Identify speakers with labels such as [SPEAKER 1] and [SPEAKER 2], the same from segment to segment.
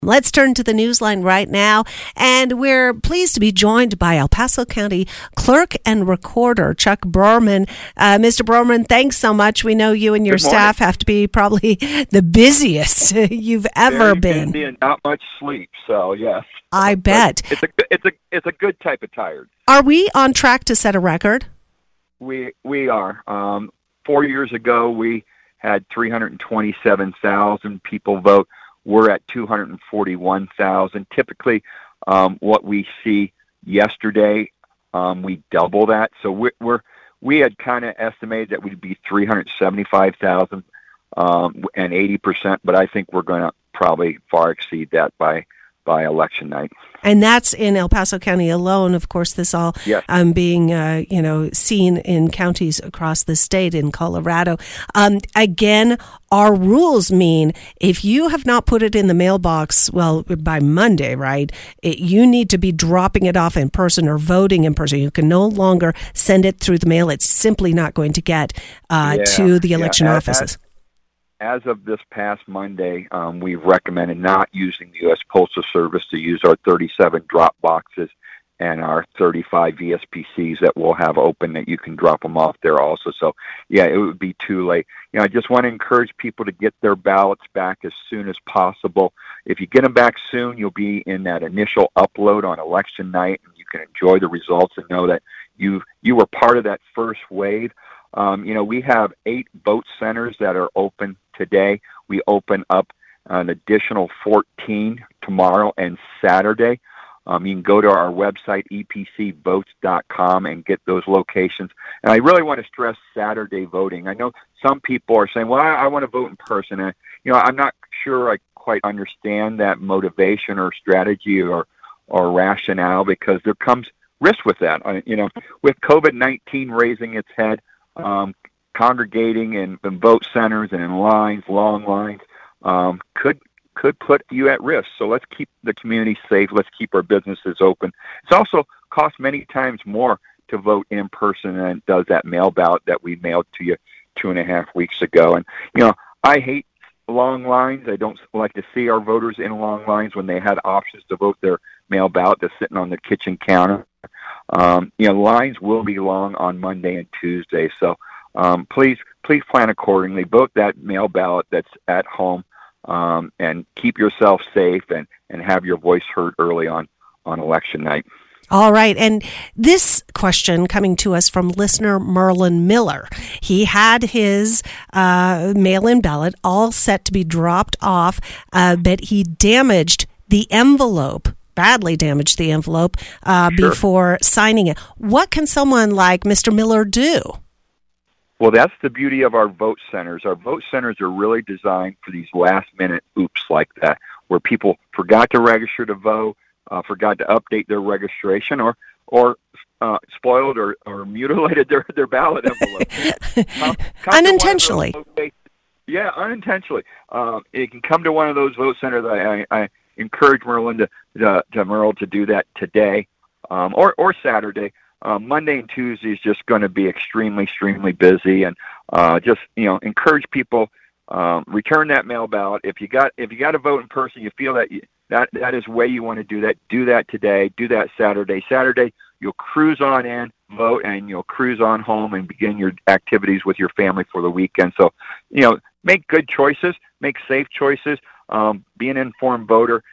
[SPEAKER 1] Let's turn to the newsline right now, and we're pleased to be joined by El Paso County Clerk and Recorder Chuck Broerman. Mr. Broerman, thanks so much. We know you and your staff have to be probably the busiest you've ever been.
[SPEAKER 2] Busy and not much sleep, so yes.
[SPEAKER 1] I bet.
[SPEAKER 2] It's a good type of tired.
[SPEAKER 1] Are we on track to set a record?
[SPEAKER 2] We are. 4 years ago, we had 327,000 people vote. We're at 241,000. Typically, what we see yesterday, we double that. So we had kind of estimated that we'd be 375,000 and 80%, but I think we're going to probably far exceed that by election night.
[SPEAKER 1] And that's in El Paso County alone. Of course, this all being seen in counties across the state in Colorado. Again, our rules mean if you have not put it in the mailbox, by Monday, right, you need to be dropping it off in person or voting in person. You can no longer send it through the mail. It's simply not going to get to the election offices.
[SPEAKER 2] As of this past Monday, we've recommended not using the U.S. Postal Service to use our 37 drop boxes and our 35 VSPCs that we'll have open that you can drop them off there also. So, it would be too late. I just want to encourage people to get their ballots back as soon as possible. If you get them back soon, you'll be in that initial upload on election night, and you can enjoy the results and know that you were part of that first wave. We have 8 vote centers that are open today. We open up an additional 14 tomorrow and Saturday. You can go to our website, epcvotes.com, and get those locations. And I really want to stress Saturday voting. I know some people are saying, well, I want to vote in person. And, I'm not sure I quite understand that motivation or strategy or rationale, because there comes risk with that. With COVID-19 raising its head, congregating in vote centers and in lines, long lines, could put you at risk. So let's keep the community safe. Let's keep our businesses open. It's also cost many times more to vote in person than it does that mail ballot that we mailed to you 2.5 weeks ago. And, I hate long lines. I don't like to see our voters in long lines when they had options to vote their mail ballot that's sitting on the kitchen counter. Lines will be long on Monday and Tuesday. So please plan accordingly. Vote that mail ballot that's at home, and keep yourself safe and have your voice heard early on election night.
[SPEAKER 1] All right. And this question coming to us from listener Merlin Miller. He had his mail-in ballot all set to be dropped off, but he damaged the envelope. Badly damaged the envelope before signing it. What can someone like Mr. Miller do?
[SPEAKER 2] Well, that's the beauty of our vote centers. Our vote centers are really designed for these last-minute oops like that, where people forgot to register to vote, forgot to update their registration, or spoiled or mutilated their ballot envelope.
[SPEAKER 1] Unintentionally.
[SPEAKER 2] Unintentionally. You can come to one of those vote centers. I encourage Merlin to do that today, or Saturday. Monday and Tuesday is just going to be extremely busy, and encourage people, return that mail ballot. If you got to vote in person, you feel that is the way you want to do that today. Do that Saturday. Saturday you'll cruise on in, vote, and you'll cruise on home and begin your activities with your family for the weekend. So make good choices, make safe choices. Be an informed voter,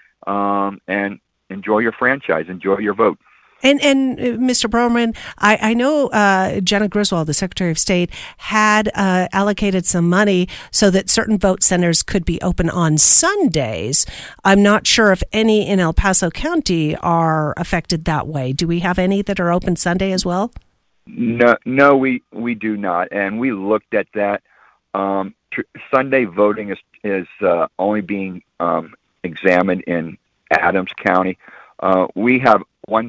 [SPEAKER 2] and enjoy your franchise, enjoy your vote.
[SPEAKER 1] And Mr. Broerman, I know Jena Griswold, the Secretary of State, had allocated some money so that certain vote centers could be open on Sundays. I'm not sure if any in El Paso County are affected that way. Do we have any that are open Sunday as well?
[SPEAKER 2] No, we do not. And we looked at that. Sunday voting is only being examined in Adams County. We have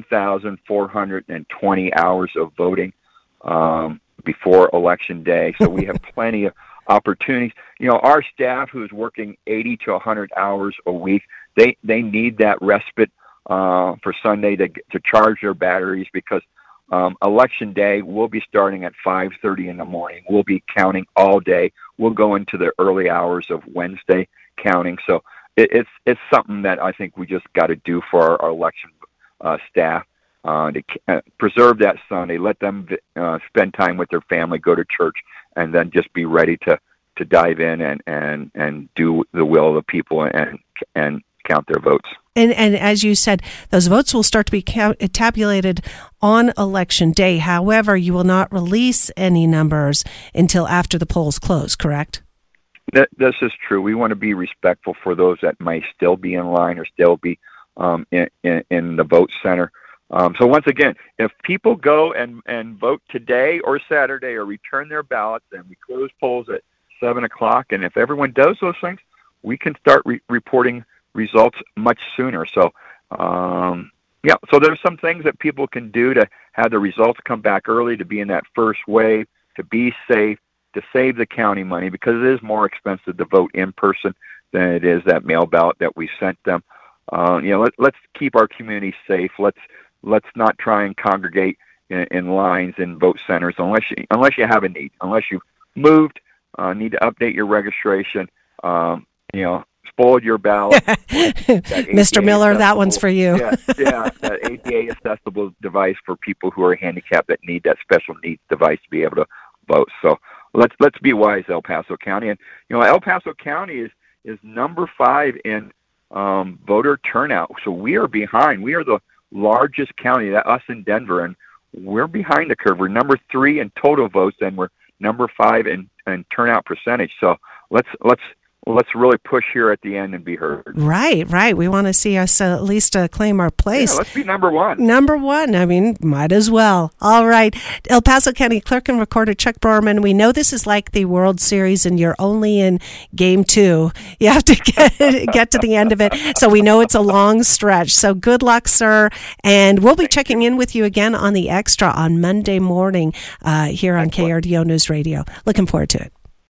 [SPEAKER 2] 1,420 hours of voting before Election Day, so we have plenty of opportunities. Our staff, who's working 80 to 100 hours a week, they need that respite for Sunday to charge their batteries, because Election Day will be starting at 5:30 in the morning. We'll be counting all day. We'll go into the early hours of Wednesday counting. So it's something that I think we just got to do for our election staff to preserve that Sunday. Let them spend time with their family, go to church, and then just be ready to dive in and do the will of the people and count their votes.
[SPEAKER 1] And as you said, those votes will start to be tabulated on Election Day. However, you will not release any numbers until after the polls close, correct?
[SPEAKER 2] This is true. We want to be respectful for those that may still be in line or still be in the vote center. So once again, if people go and vote today or Saturday or return their ballots, and we close polls at 7 o'clock, and if everyone does those things, we can start reporting results much sooner. So, so there's some things that people can do to have the results come back early, to be in that first wave, to be safe, to save the county money, because it is more expensive to vote in person than it is that mail ballot that we sent them. Let's keep our community safe. Let's not try and congregate in lines in vote centers unless you have a need, unless you've moved, need to update your registration, spoiled your ballot.
[SPEAKER 1] Mr. Miller, that one's for you.
[SPEAKER 2] That ADA accessible device for people who are handicapped that need that special needs device to be able to vote. So let's be wise, El Paso County. And El Paso County is number 5 in voter turnout. So we are behind. We are the largest county, us in Denver, and we're behind the curve. We're number 3 in total votes, and we're number 5 in turnout percentage. So let's really push here at the end and be heard.
[SPEAKER 1] Right. We want to see us at least claim our place.
[SPEAKER 2] Yeah, let's be number 1.
[SPEAKER 1] Number 1. I mean, might as well. All right. El Paso County Clerk and Recorder Chuck Broerman, we know this is like the World Series and you're only in game 2. You have to get to the end of it. So we know it's a long stretch. So good luck, sir. And we'll be checking in with you again on The Extra on Monday morning here on KRDO News Radio. Looking forward to it.